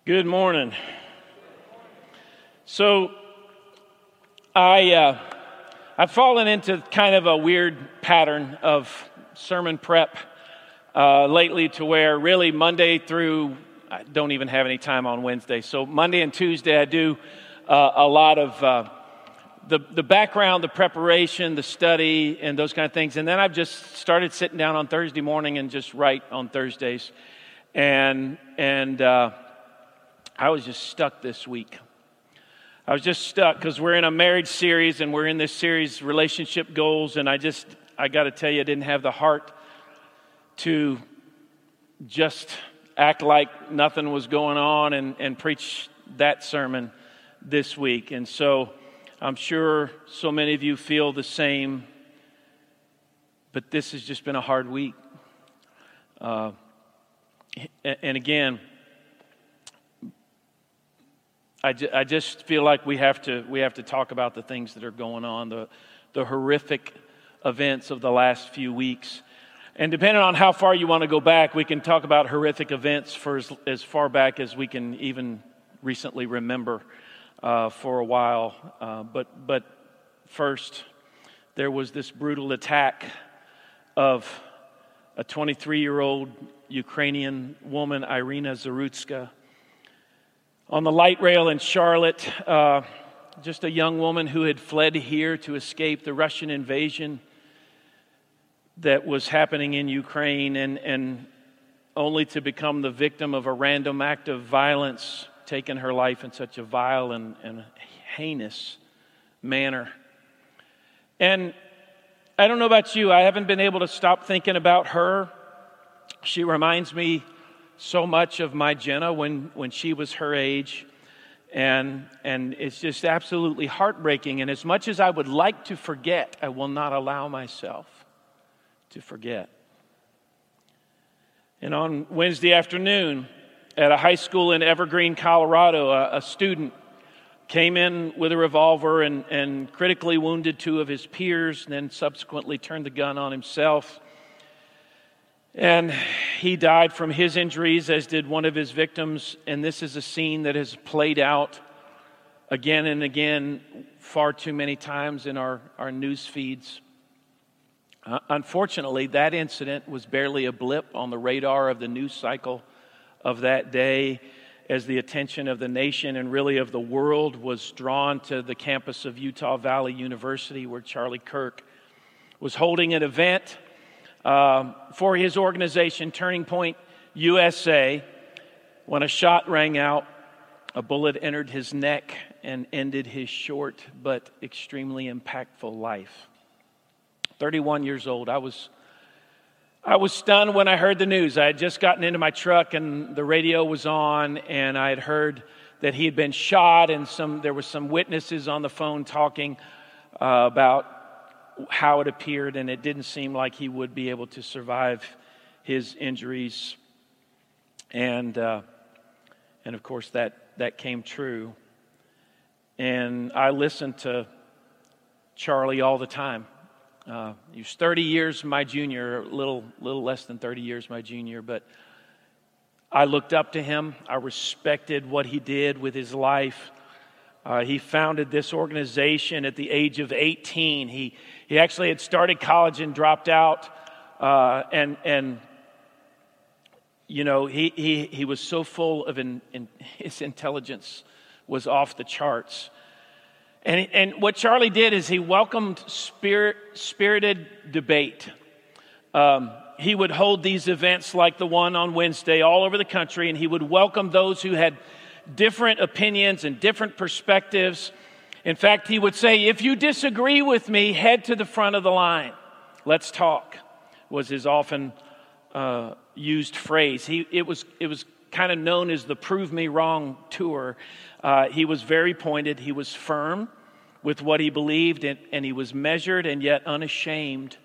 Good morning. So I've fallen into kind of a weird pattern of sermon prep lately, to where really Monday through, I don't even have any time on Wednesday. So Monday and Tuesday I do a lot of the background, the preparation, the study, and those kind of things. And then I've just started sitting down on Thursday morning and just write on Thursdays. And I was just stuck this week. I was just stuck because we're in a marriage series, and we're in this series, Relationship Goals, and I got to tell you, I didn't have the heart to just act like nothing was going on and preach that sermon this week. And so I'm sure so many of you feel the same, but this has just been a hard week. And again, I just feel like we have to talk about the things that are going on, the horrific events of the last few weeks. And depending on how far you want to go back, we can talk about horrific events for as far back as we can even recently remember for a while. But first, there was this brutal attack of a 23-year-old Ukrainian woman, Irina Zarutska, on the light rail in Charlotte. Just a young woman who had fled here to escape the Russian invasion that was happening in Ukraine, and only to become the victim of a random act of violence, taking her life in such a vile and heinous manner. And I don't know about you, I haven't been able to stop thinking about her. She reminds me so much of my Jenna when she was her age, and it's just absolutely heartbreaking. And as much as I would like to forget, I will not allow myself to forget. And on Wednesday afternoon at a high school in Evergreen, Colorado, a student came in with a revolver and critically wounded two of his peers, and then subsequently turned the gun on himself. And he died from his injuries, as did one of his victims. And this is a scene that has played out again and again far too many times in our news feeds. Unfortunately, that incident was barely a blip on the radar of the news cycle of that day, as the attention of the nation and really of the world was drawn to the campus of Utah Valley University, where Charlie Kirk was holding an event for his organization, Turning Point USA, when a shot rang out. A bullet entered his neck and ended his short but extremely impactful life. 31 years old. I was stunned when I heard the news. I had just gotten into my truck and the radio was on, and I had heard that he had been shot, and there were some witnesses on the phone talking about how it appeared, and it didn't seem like he would be able to survive his injuries. And of course that came true. And I listened to Charlie all the time. He was 30 years my junior, a little less than 30 years my junior, but I looked up to him. I respected what he did with his life. He founded this organization at the age of 18. He actually had started college and dropped out, and you know, he was so full of his intelligence was off the charts. And what Charlie did is he welcomed spirited debate. He would hold these events like the one on Wednesday all over the country, and he would welcome those who had different opinions and different perspectives. In fact, he would say, if you disagree with me, head to the front of the line. Let's talk, was his often used phrase. It was kind of known as the Prove Me Wrong tour. He was very pointed. He was firm with what he believed, and he was measured and yet unashamed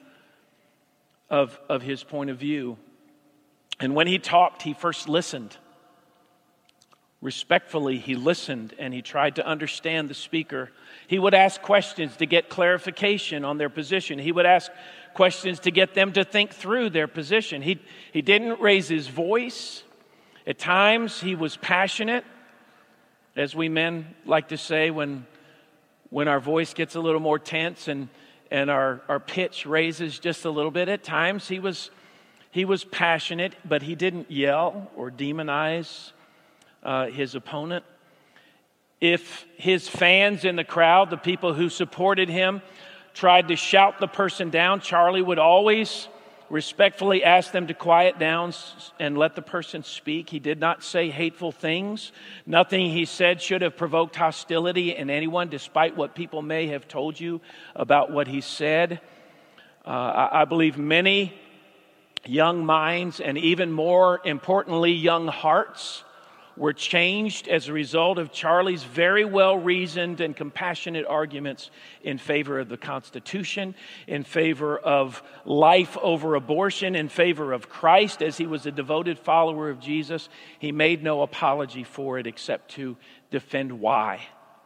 of his point of view. And when he talked, he first listened. Respectfully, he listened, and he tried to understand the speaker. He would ask questions to get clarification on their position. He would ask questions to get them to think through their position. He didn't raise his voice. At times, he was passionate, as we men like to say when our voice gets a little more tense and our pitch raises just a little bit. At times, he was passionate, but he didn't yell or demonize his opponent. If his fans in the crowd, the people who supported him, tried to shout the person down, Charlie would always respectfully ask them to quiet down and let the person speak. He did not say hateful things. Nothing he said should have provoked hostility in anyone, despite what people may have told you about what he said. I believe many young minds, and even more importantly, young hearts, were changed as a result of Charlie's very well-reasoned and compassionate arguments in favor of the Constitution, in favor of life over abortion, in favor of Christ. As he was a devoted follower of Jesus, he made no apology for it except to defend why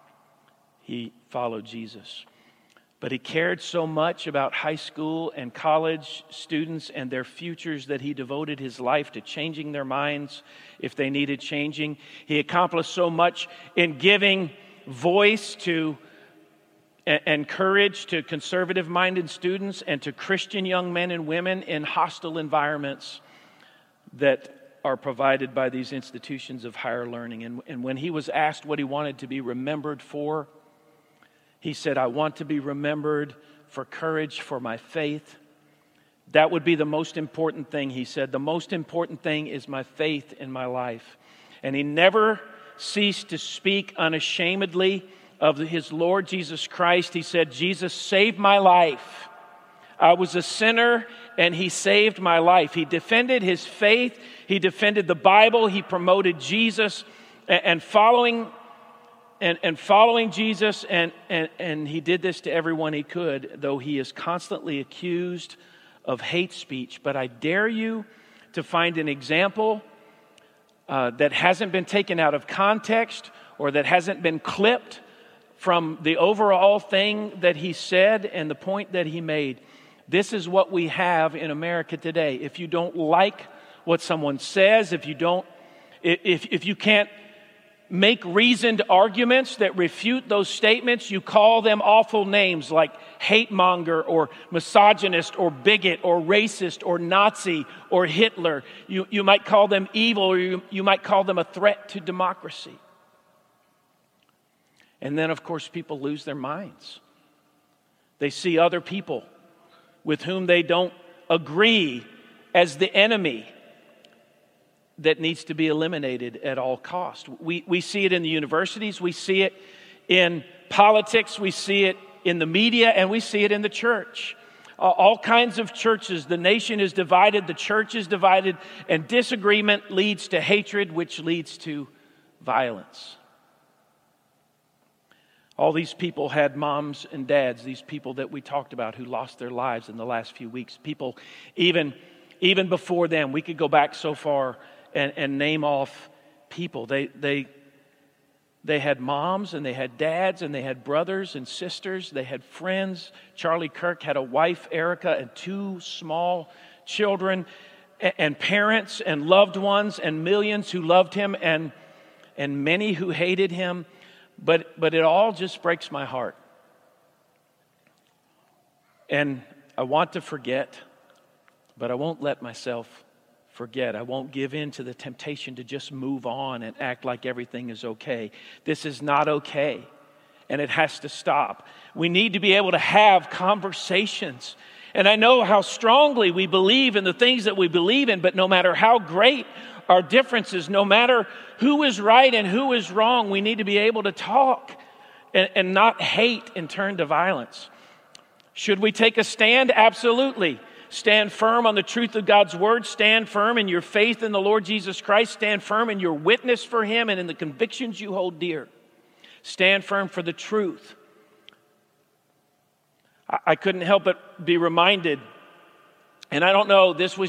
he followed Jesus. But he cared so much about high school and college students and their futures that he devoted his life to changing their minds if they needed changing. He accomplished so much in giving voice to and courage to conservative-minded students and to Christian young men and women in hostile environments that are provided by these institutions of higher learning. And when he was asked what he wanted to be remembered for, he said, "I want to be remembered for courage for my faith." That would be the most important thing, he said. The most important thing is my faith in my life. And he never ceased to speak unashamedly of his Lord Jesus Christ. He said, "Jesus saved my life. I was a sinner and he saved my life." He defended his faith. He defended the Bible. He promoted Jesus and following Jesus, and he did this to everyone he could, though he is constantly accused of hate speech. But I dare you to find an example that hasn't been taken out of context or that hasn't been clipped from the overall thing that he said and the point that he made. This is what we have in America today. If you don't like what someone says, if you can't make reasoned arguments that refute those statements, you call them awful names like hate monger or misogynist or bigot or racist or Nazi or Hitler. You might call them evil, or you might call them a threat to democracy. And then, of course, people lose their minds. They see other people with whom they don't agree as the enemy that needs to be eliminated at all cost. We see it in the universities, we see it in politics, we see it in the media, and we see it in the church. All kinds of churches. The nation is divided, the church is divided, and disagreement leads to hatred, which leads to violence. All these people had moms and dads, these people that we talked about who lost their lives in the last few weeks. People, even before them, we could go back so far and name off people. They had moms and they had dads and they had brothers and sisters. They had friends. Charlie Kirk had a wife, Erica, and 2 small children, and parents and loved ones, and millions who loved him and many who hated him. But it all just breaks my heart. And I want to forget, but I won't let myself forget. I won't give in to the temptation to just move on and act like everything is okay. This is not okay, and it has to stop. We need to be able to have conversations. And I know how strongly we believe in the things that we believe in, but no matter how great our differences, no matter who is right and who is wrong, we need to be able to talk and not hate and turn to violence. Should we take a stand? Absolutely. Stand firm on the truth of God's word. Stand firm in your faith in the Lord Jesus Christ. Stand firm in your witness for him and in the convictions you hold dear. Stand firm for the truth. I couldn't help but be reminded, and I don't know,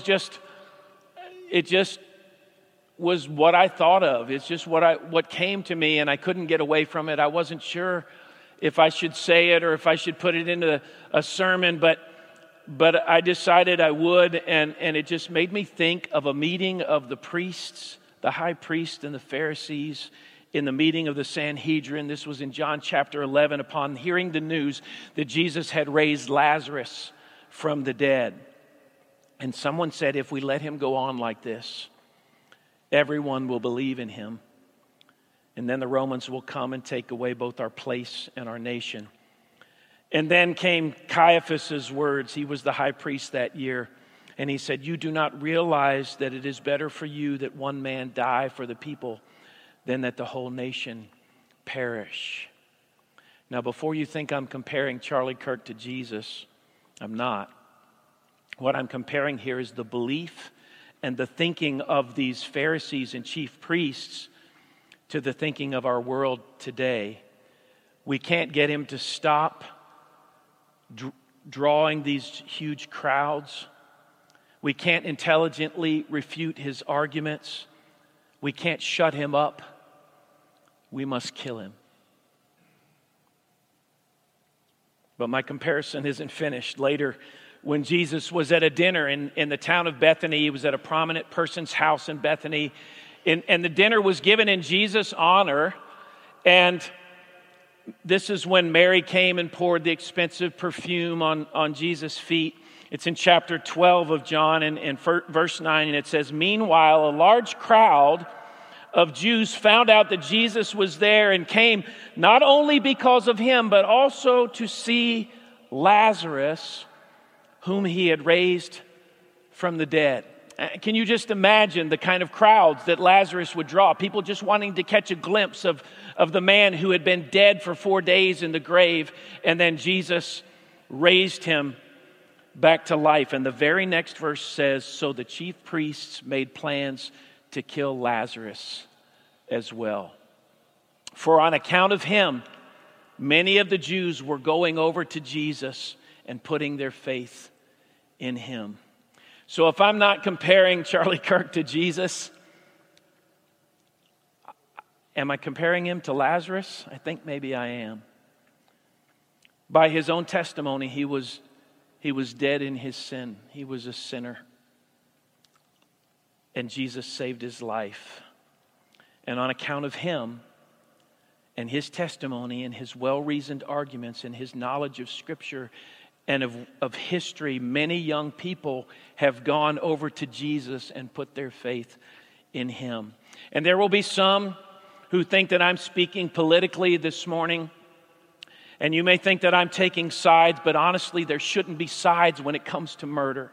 it just was what I thought of. It's just what came to me, and I couldn't get away from it. I wasn't sure if I should say it or if I should put it into a sermon, but I decided I would, and it just made me think of a meeting of the priests, the high priest and the Pharisees in the meeting of the Sanhedrin. This was in John chapter 11, upon hearing the news that Jesus had raised Lazarus from the dead. And someone said, if we let him go on like this, everyone will believe in him. And then the Romans will come and take away both our place and our nation. And then came Caiaphas' words. He was the high priest that year. And he said, you do not realize that it is better for you that one man die for the people than that the whole nation perish. Now, before you think I'm comparing Charlie Kirk to Jesus, I'm not. What I'm comparing here is the belief and the thinking of these Pharisees and chief priests to the thinking of our world today. We can't get him to stop drawing these huge crowds. We can't intelligently refute his arguments. We can't shut him up. We must kill him. But my comparison isn't finished. Later, when Jesus was at a dinner in the town of Bethany, he was at a prominent person's house in Bethany, and the dinner was given in Jesus' honor. And this is when Mary came and poured the expensive perfume on Jesus' feet. It's in chapter 12 of John, and verse 9, and it says, meanwhile, a large crowd of Jews found out that Jesus was there and came not only because of him, but also to see Lazarus, whom he had raised from the dead. Can you just imagine the kind of crowds that Lazarus would draw? People just wanting to catch a glimpse of the man who had been dead for 4 days in the grave, and then Jesus raised him back to life. And the very next verse says, so the chief priests made plans to kill Lazarus as well. For on account of him, many of the Jews were going over to Jesus and putting their faith in him. So if I'm not comparing Charlie Kirk to Jesus, am I comparing him to Lazarus? I think maybe I am. By his own testimony, he was dead in his sin. He was a sinner. And Jesus saved his life. And on account of him and his testimony and his well-reasoned arguments and his knowledge of Scripture and of history, many young people have gone over to Jesus and put their faith in him. And there will be some who think that I'm speaking politically this morning. And you may think that I'm taking sides, but honestly, there shouldn't be sides when it comes to murder.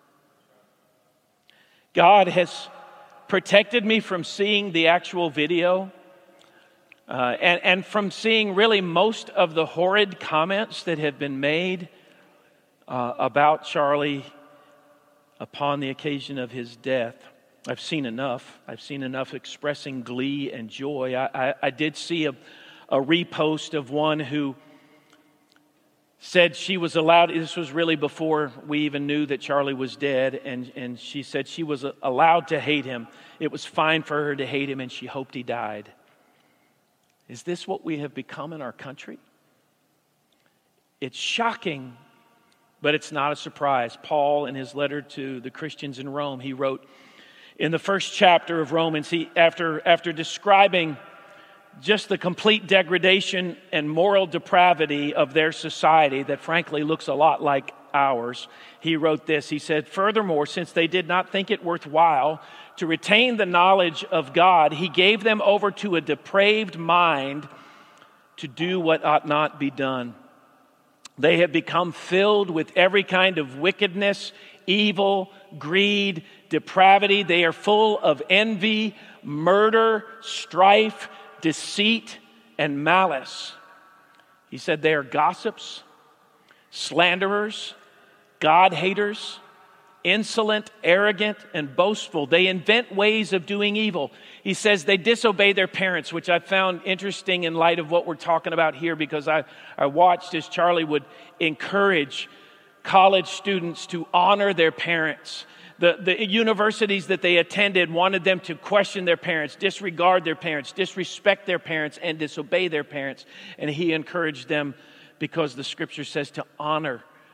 God has protected me from seeing the actual video and from seeing really most of the horrid comments that have been made about Charlie upon the occasion of his death. I've seen enough. I've seen enough expressing glee and joy. I did see a repost of one who said she was allowed, this was really before we even knew that Charlie was dead, and she said she was allowed to hate him. It was fine for her to hate him, and she hoped he died. Is this what we have become in our country? It's shocking, but it's not a surprise. Paul, in his letter to the Christians in Rome, he wrote in the first chapter of Romans, after describing just the complete degradation and moral depravity of their society that frankly looks a lot like ours, he wrote this. He said, furthermore, since they did not think it worthwhile to retain the knowledge of God, he gave them over to a depraved mind to do what ought not be done. They have become filled with every kind of wickedness, evil, greed, depravity. They are full of envy, murder, strife, deceit, and malice. He said they are gossips, slanderers, God-haters, insolent, arrogant, and boastful. They invent ways of doing evil. He says they disobey their parents, which I found interesting in light of what we're talking about here, because I watched as Charlie would encourage college students to honor their parents. The universities that they attended wanted them to question their parents, disregard their parents, disrespect their parents, and disobey their parents. And he encouraged them, because the Scripture says, to honor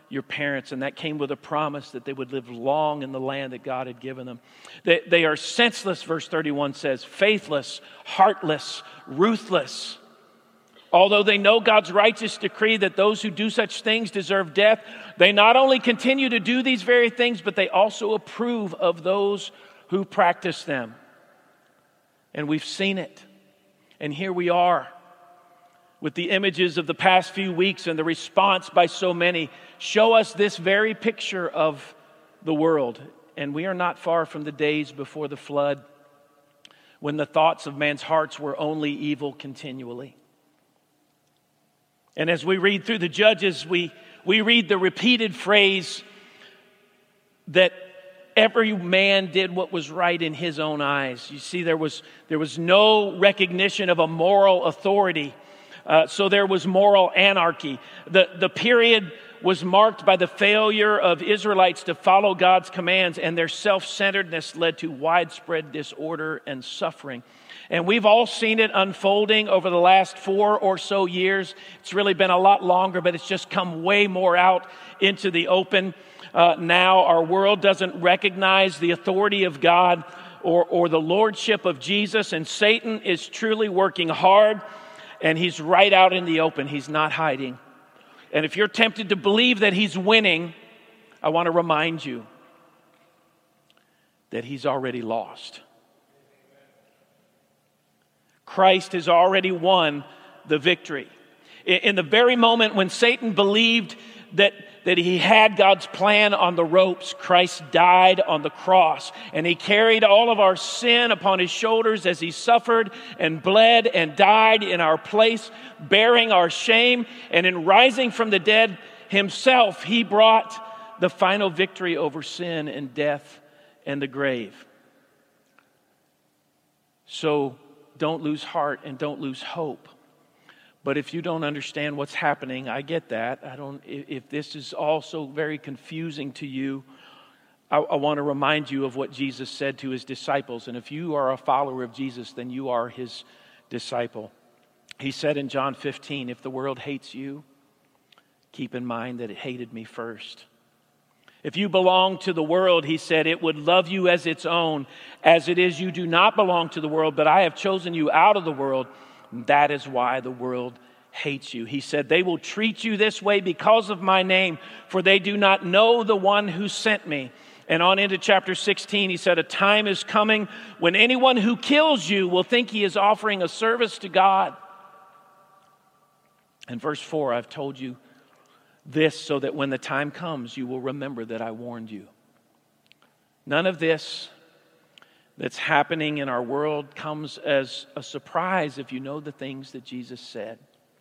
your parents, and that came with a promise that they would live long in the land that God had given them. They are senseless, verse 31 says, faithless, heartless, ruthless. Although they know God's righteous decree that those who do such things deserve death, they not only continue to do these very things, but they also approve of those who practice them. And we've seen it. And here we are with the images of the past few weeks and the response by so many show us this very picture of the world. And we are not far from the days before the flood, when the thoughts of man's hearts were only evil continually. And as we read through the Judges, we read the repeated phrase that every man did what was right in his own eyes. You see, there was no recognition of a moral authority. So there was moral anarchy. The period was marked by the failure of Israelites to follow God's commands, and their self-centeredness led to widespread disorder and suffering. And we've all seen it unfolding over the last 4 or so years. It's really been a lot longer, but it's just come way more out into the open. Now our world doesn't recognize the authority of God or the lordship of Jesus, and Satan is truly working hard, and he's right out in the open. He's not hiding. And if you're tempted to believe that he's winning, I want to remind you that he's already lost. Christ has already won the victory. In the very moment when Satan believed that he had God's plan on the ropes, Christ died on the cross. And he carried all of our sin upon his shoulders as he suffered and bled and died in our place, bearing our shame. And in rising from the dead himself, he brought the final victory over sin and death and the grave. So don't lose heart and don't lose hope. But if you don't understand what's happening, I get that. If this is also very confusing to you, I want to remind you of what Jesus said to his disciples. And if you are a follower of Jesus, then you are his disciple. He said in John 15, if the world hates you, keep in mind that it hated me first. If you belong to the world, he said, it would love you as its own. As it is, you do not belong to the world, but I have chosen you out of the world. That is why the world hates you. He said, they will treat you this way because of my name, for they do not know the one who sent me. And on into chapter 16, he said, a time is coming when anyone who kills you will think he is offering a service to God. And verse 4, I've told you this so that when the time comes, you will remember that I warned you. None of this that's happening in our world comes as a surprise if you know the things that Jesus said.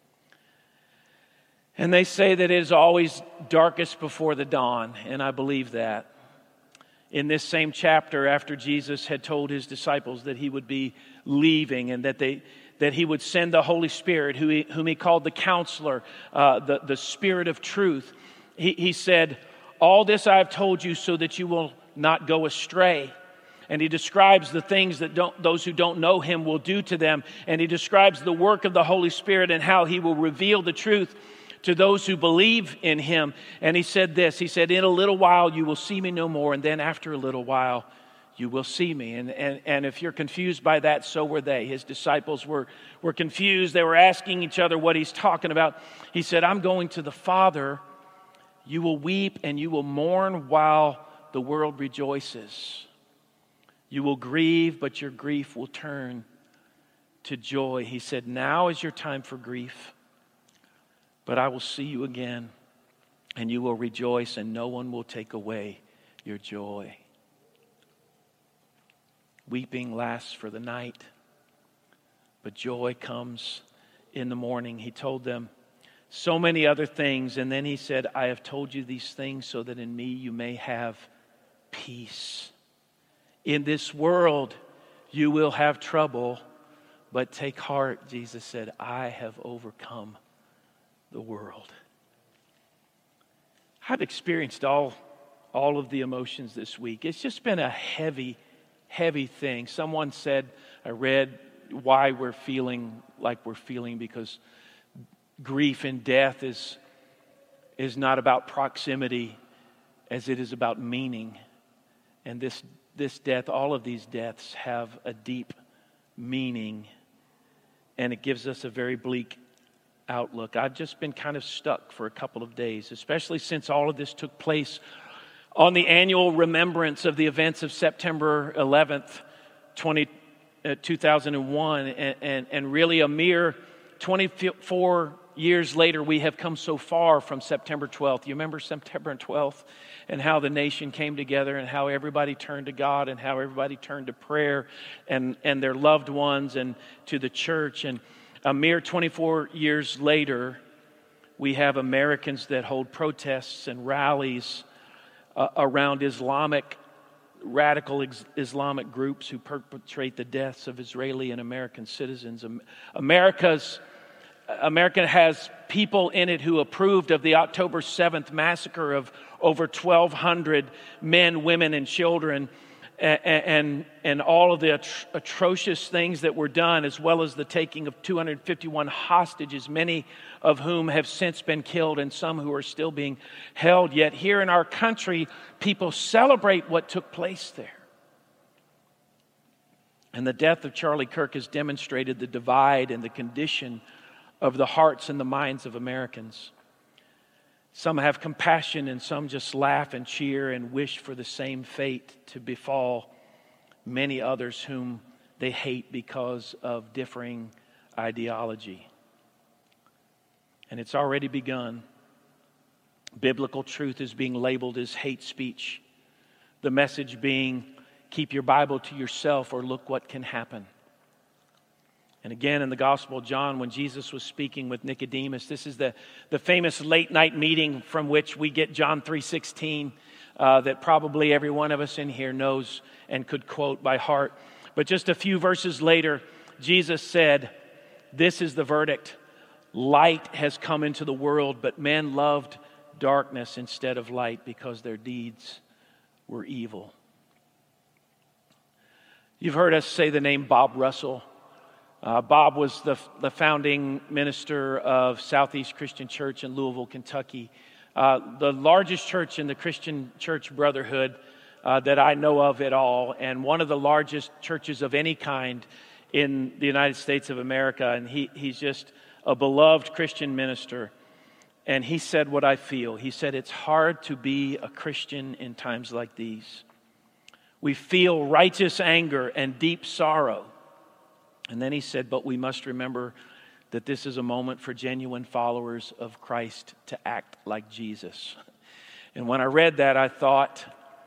And they say that it is always darkest before the dawn, and I believe that. In this same chapter, after Jesus had told his disciples that he would be leaving and that he would send the Holy Spirit, whom he called the Counselor, the Spirit of truth, he said, all this I have told you so that you will not go astray. And he describes the things that those who don't know him will do to them. And he describes the work of the Holy Spirit and how he will reveal the truth to those who believe in him. And he said this, he said, in a little while you will see me no more, and then after a little while you will see me. And if you're confused by that, so were they. His disciples were confused. They were asking each other what he's talking about. He said, I'm going to the Father. You will weep and you will mourn while the world rejoices. You will grieve, but your grief will turn to joy. He said, now is your time for grief, but I will see you again, and you will rejoice, and no one will take away your joy. Weeping lasts for the night, but joy comes in the morning. He told them so many other things, and then he said, I have told you these things so that in me you may have peace. In this world, you will have trouble, but take heart, Jesus said, I have overcome the world. I've experienced all of the emotions this week. It's just been a heavy thing. Someone said, I read why we're feeling like we're feeling because grief and death is not about proximity as it is about meaning. And this death, all of these deaths have a deep meaning, and it gives us a very bleak outlook. I've just been kind of stuck for a couple of days, especially since all of this took place on the annual remembrance of the events of September 11th, 2001, and really a mere 24 years later, we have come so far from September 12th. You remember September 12th and how the nation came together and how everybody turned to God and how everybody turned to prayer and their loved ones and to the church. And a mere 24 years later, we have Americans that hold protests and rallies around radical Islamic groups who perpetrate the deaths of Israeli and American citizens. America has people in it who approved of the October 7th massacre of over 1,200 men, women, and children, and all of the atrocious things that were done, as well as the taking of 251 hostages, many of whom have since been killed and some who are still being held. Yet here in our country, people celebrate what took place there. And the death of Charlie Kirk has demonstrated the divide and the condition of the hearts and the minds of Americans. Some have compassion and some just laugh and cheer and wish for the same fate to befall many others whom they hate because of differing ideology. And it's already begun. Biblical truth is being labeled as hate speech. The message being, keep your Bible to yourself or look what can happen. And again, in the Gospel of John, when Jesus was speaking with Nicodemus, this is the famous late night meeting from which we get John 3:16 that probably every one of us in here knows and could quote by heart. But just a few verses later, Jesus said, "This is the verdict. Light has come into the world, but men loved darkness instead of light because their deeds were evil." You've heard us say the name Bob Russell. Bob was the founding minister of Southeast Christian Church in Louisville, Kentucky. The largest church in the Christian Church Brotherhood that I know of at all, and one of the largest churches of any kind in the United States of America. And he's just a beloved Christian minister. And he said what I feel. He said, it's hard to be a Christian in times like these. We feel righteous anger and deep sorrow. And then he said, but we must remember that this is a moment for genuine followers of Christ to act like Jesus. And when I read that, I thought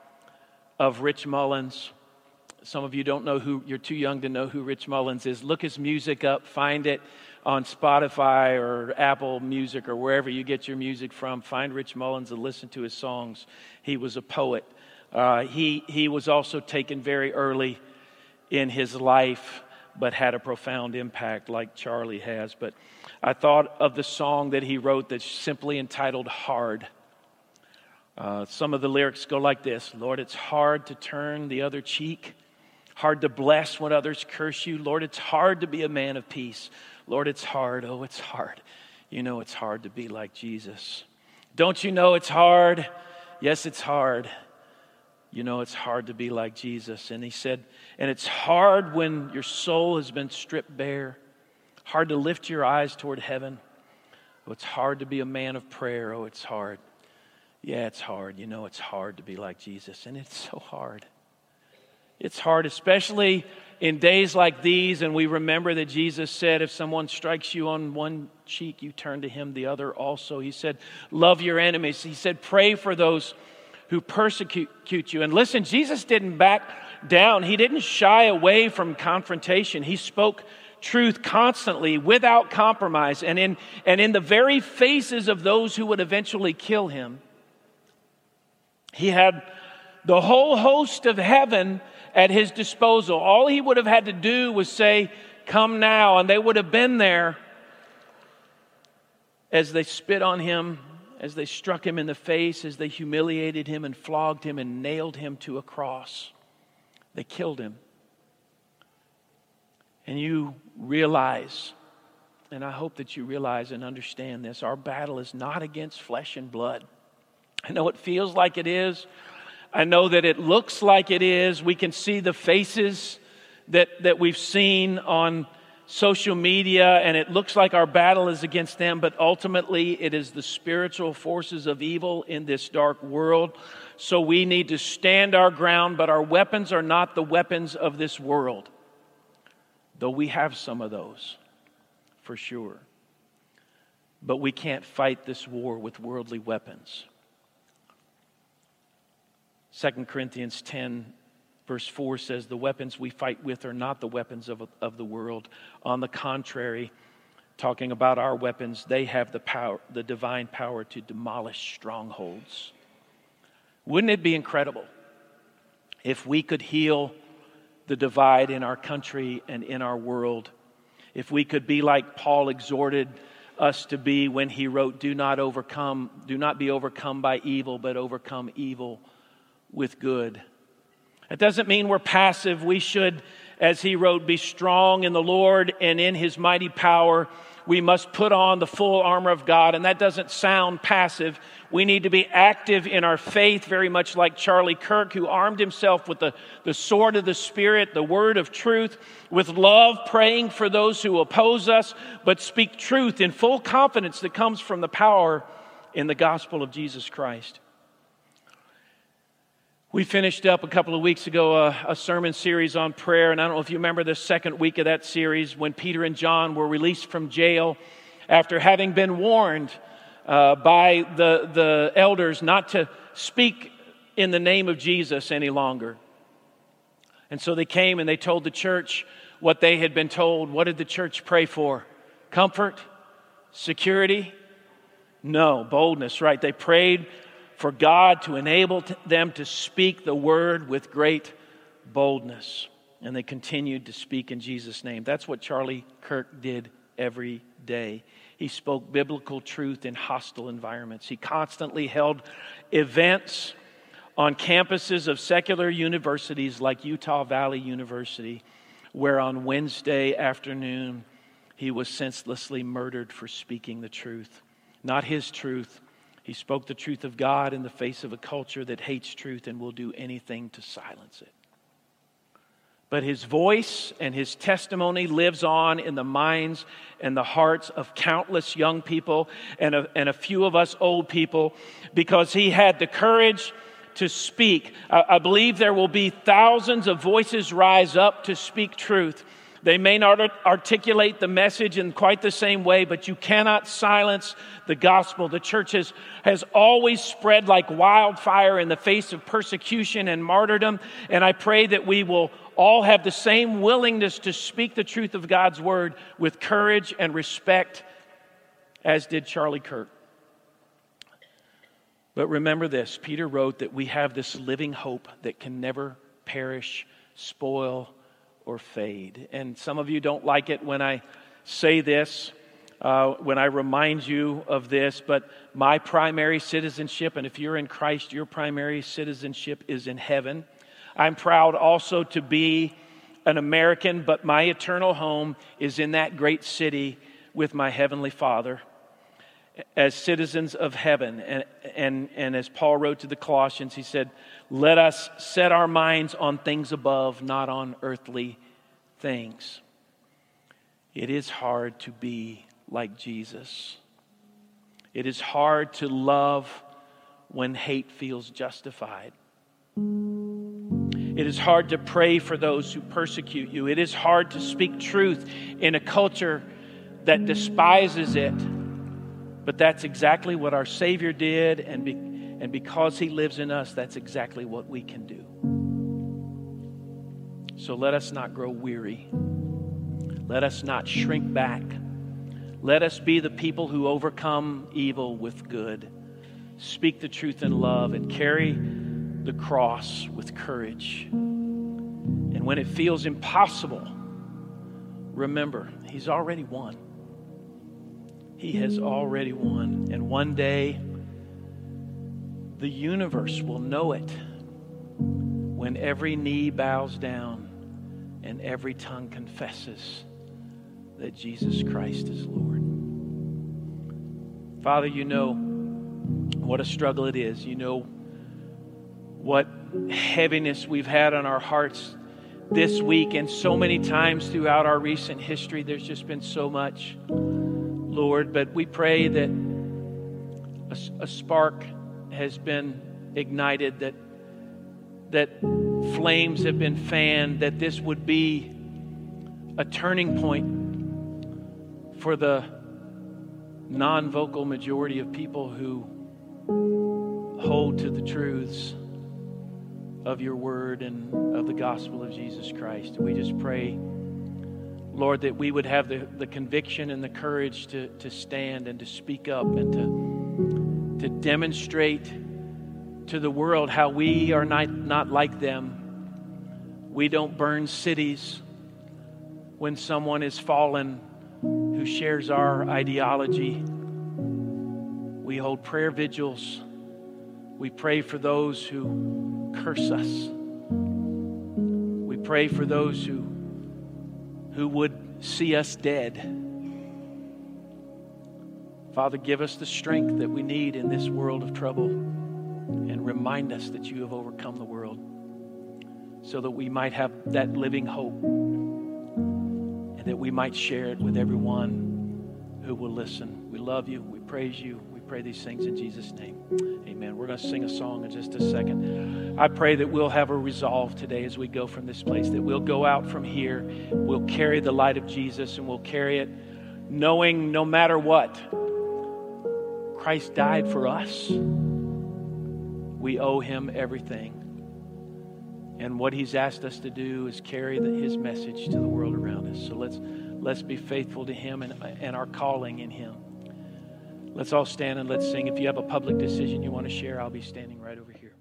of Rich Mullins. Some of you don't know you're too young to know who Rich Mullins is. Look his music up, find it on Spotify or Apple Music or wherever you get your music from. Find Rich Mullins and listen to his songs. He was a poet. He was also taken very early in his life, but had a profound impact like Charlie has. But I thought of the song that he wrote that's simply entitled Hard. Some of the lyrics go like this. Lord, it's hard to turn the other cheek. Hard to bless when others curse you. Lord, it's hard to be a man of peace. Lord, it's hard. Oh, it's hard. You know it's hard to be like Jesus. Don't you know it's hard? Yes, it's hard. You know it's hard to be like Jesus. And he said, and it's hard when your soul has been stripped bare. Hard to lift your eyes toward heaven. Oh, it's hard to be a man of prayer. Oh, it's hard. Yeah, it's hard. You know it's hard to be like Jesus. And it's so hard. It's hard, especially in days like these. And we remember that Jesus said, if someone strikes you on one cheek, you turn to him the other also. He said, love your enemies. He said, pray for those who persecute you. And listen, Jesus didn't back down. He didn't shy away from confrontation. He spoke truth constantly without compromise. And in the very faces of those who would eventually kill him, he had the whole host of heaven at his disposal. All he would have had to do was say, come now. And they would have been there as they spit on him, as they struck him in the face, as they humiliated him and flogged him and nailed him to a cross. They killed him. And you realize and I hope that you realize and understand this, our battle is not against flesh and blood. I know it feels like it is. I know that it looks like it is. We can see the faces that we've seen on social media, and it looks like our battle is against them, but ultimately it is the spiritual forces of evil in this dark world. So we need to stand our ground, but our weapons are not the weapons of this world, though we have some of those, for sure. But we can't fight this war with worldly weapons. 2 Corinthians 10 Verse 4 says, the weapons we fight with are not the weapons of the world. On the contrary, talking about our weapons, they have the power, the divine power to demolish strongholds. Wouldn't it be incredible if we could heal the divide in our country and in our world? If we could be like Paul exhorted us to be when he wrote, do not be overcome by evil, but overcome evil with good. It doesn't mean we're passive. We should, as he wrote, be strong in the Lord and in his mighty power. We must put on the full armor of God, and that doesn't sound passive. We need to be active in our faith, very much like Charlie Kirk, who armed himself with the sword of the Spirit, the word of truth, with love, praying for those who oppose us, but speak truth in full confidence that comes from the power in the gospel of Jesus Christ. We finished up a couple of weeks ago a sermon series on prayer, and I don't know if you remember the second week of that series when Peter and John were released from jail after having been warned by the elders not to speak in the name of Jesus any longer. And so they came and they told the church what they had been told. What did the church pray for? Comfort? Security? No, boldness, right? They prayed for God to enable them to speak the word with great boldness. And they continued to speak in Jesus' name. That's what Charlie Kirk did every day. He spoke biblical truth in hostile environments. He constantly held events on campuses of secular universities like Utah Valley University, where on Wednesday afternoon he was senselessly murdered for speaking the truth. Not his truth. He spoke the truth of God in the face of a culture that hates truth and will do anything to silence it. But his voice and his testimony lives on in the minds and the hearts of countless young people and a few of us old people, because he had the courage to speak. I believe there will be thousands of voices rise up to speak truth. They may not articulate the message in quite the same way, but you cannot silence the gospel. The church has always spread like wildfire in the face of persecution and martyrdom. And I pray that we will all have the same willingness to speak the truth of God's word with courage and respect, as did Charlie Kirk. But remember this, Peter wrote that we have this living hope that can never perish, spoil, or fade. And some of you don't like it when I say this, when I remind you of this, but my primary citizenship, and if you're in Christ, your primary citizenship is in heaven. I'm proud also to be an American, but my eternal home is in that great city with my heavenly Father. As citizens of heaven, and as Paul wrote to the Colossians, he said, let us set our minds on things above, not on earthly things. It is hard to be like Jesus. It is hard to love when hate feels justified. It is hard to pray for those who persecute you. It is hard to speak truth in a culture that despises it. But that's exactly what our Savior did, and because He lives in us, that's exactly what we can do. So let us not grow weary. Let us not shrink back. Let us be the people who overcome evil with good, speak the truth in love, and carry the cross with courage. And when it feels impossible, remember, He's already won. He has already won. And one day, the universe will know it when every knee bows down and every tongue confesses that Jesus Christ is Lord. Father, you know what a struggle it is. You know what heaviness we've had on our hearts this week and so many times throughout our recent history. There's just been so much, Lord. But we pray that a spark has been ignited, that flames have been fanned, that this would be a turning point for the non-vocal majority of people who hold to the truths of your word and of the gospel of Jesus Christ. We just pray, Lord, that we would have the conviction and the courage to stand and to speak up and to demonstrate to the world how we are not like them. We don't burn cities when someone is fallen who shares our ideology. We hold prayer vigils. We pray for those who curse us. We pray for those who would see us dead. Father, give us the strength that we need in this world of trouble, and remind us that you have overcome the world so that we might have that living hope and that we might share it with everyone who will listen. We love you. We praise you. We pray these things in Jesus' name. Amen. We're going to sing a song in just a second. I pray that we'll have a resolve today as we go from this place, that we'll go out from here, we'll carry the light of Jesus, and we'll carry it knowing no matter what, Christ died for us. We owe him everything. And what he's asked us to do is carry his message to the world around us. So let's be faithful to him and our calling in him. Let's all stand and let's sing. If you have a public decision you want to share, I'll be standing right over here.